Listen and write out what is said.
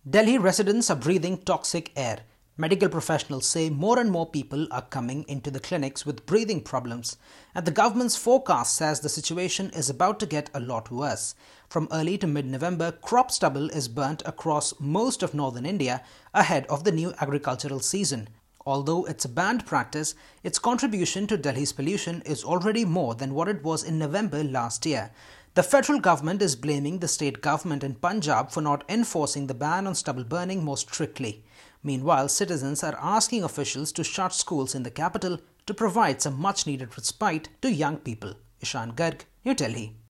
Delhi residents are breathing toxic air. Medical professionals say more and more people are coming into the clinics with breathing problems, and the government's forecast says the situation is about to get a lot worse. From early to mid-November, crop stubble is burnt across most of northern India ahead of the new agricultural season. Although it's a banned practice, its contribution to Delhi's pollution is already more than what it was in November last year. The federal government is blaming the state government in Punjab for not enforcing the ban on stubble burning more strictly. Meanwhile, citizens are asking officials to shut schools in the capital to provide some much-needed respite to young people. Ishan Garg, New Delhi.